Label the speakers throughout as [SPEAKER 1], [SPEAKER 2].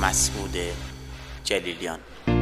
[SPEAKER 1] مسعود جلیلیان.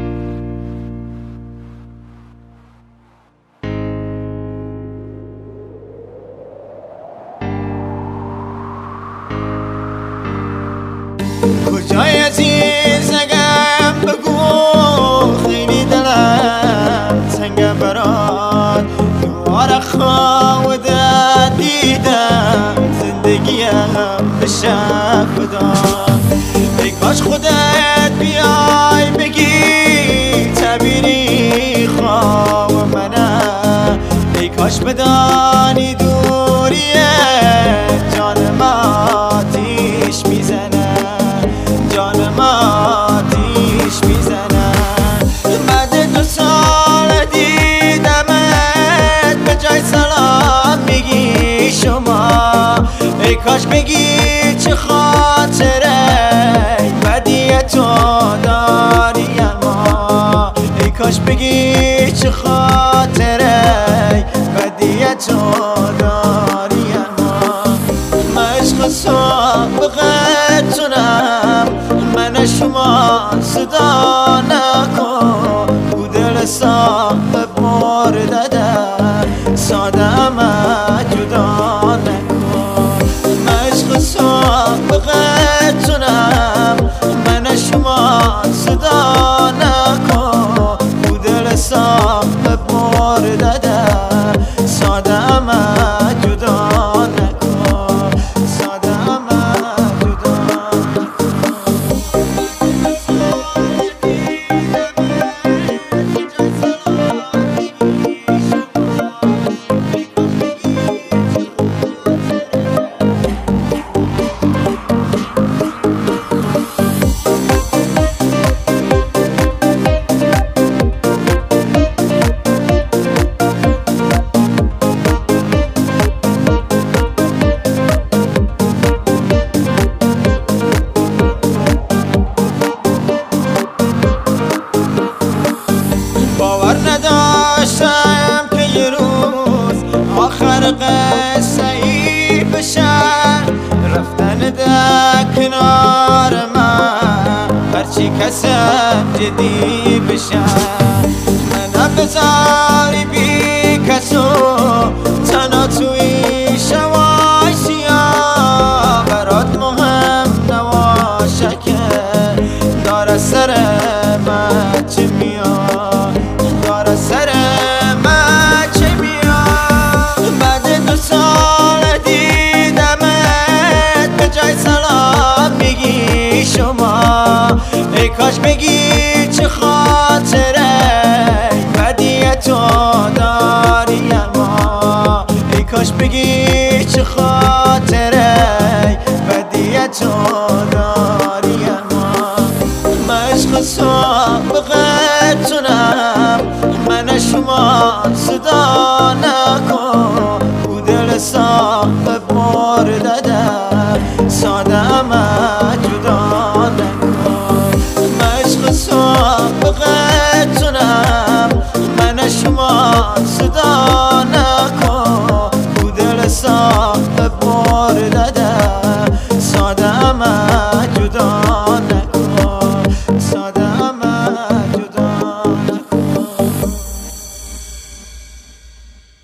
[SPEAKER 2] کجای عزیزم بگو، خیلی دلم تنگ برات، دوباره خودت دیدم، زندگیم بشه فدا. ای کاش خودت بیای بگی تعبیری خواب منم، ای کاش بدانی دوریه جانم آتیش میزنه، جانم آتیش میزنه. بعد 2 سال دیدمت، به جای سلام میگی شما، ای کاش بگی چه خاطره بدی تو داری اما، ای کاش بگی چه خاطره بدی تو داری اما. من عشق سابقتونم، من شما صدا نکن، او دل صاحب مرده ساده اما جدا نکن. من عشق سابقتونم، من شما صدا نکن، او دل صاحب مرده ساده اما جدا نکن، ساده اما جدا باور نداشتم که یه روز آخر قصه ای بشه، رفتن در کنار من هرچی کسم جدی بشه. من بذاری بی کسو تنها توی شوای سیاه، برات مهم نباشه که داره سر من چه میاد، داره سر من چه میاد. بعد 2 سال دیدمت، به جای سلام میگی شما، ای کاش بگی چه خاطره بدی تو داری اما، ای کاش بگی چه خاطره بدی تو داری اما. من عشق سابقتونم، من شما صدا نکن، او دل صاحب مرده ساده اما جدا نکن. من عشق سابقتونم، من شما صدا